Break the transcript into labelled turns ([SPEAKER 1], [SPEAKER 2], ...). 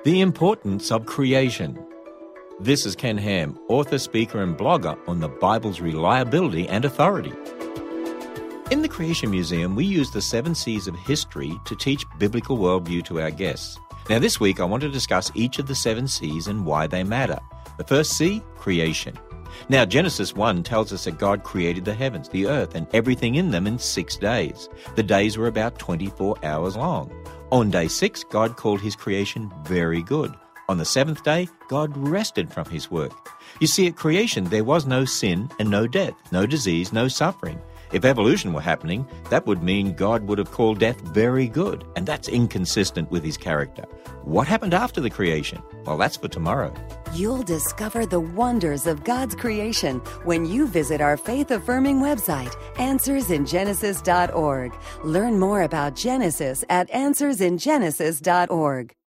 [SPEAKER 1] The importance of creation. This is Ken Ham, author, speaker and blogger on the Bible's reliability and authority. In the Creation Museum, we use the 7 C's of history to teach biblical worldview to our guests. Now this week I want to discuss each of the 7 C's and why they matter. The first C, creation. Now Genesis 1 tells us that God created the heavens, the earth and everything in them in 6 days. The days were about 24 hours long. On day 6, God called his creation very good. On the 7th day, God rested from his work. You see, at creation there was no sin and no death, no disease, no suffering. If evolution were happening, that would mean God would have called death very good, and that's inconsistent with his character. What happened after the creation? Well, that's for tomorrow.
[SPEAKER 2] You'll discover the wonders of God's creation when you visit our faith-affirming website, AnswersInGenesis.org. Learn more about Genesis at AnswersInGenesis.org.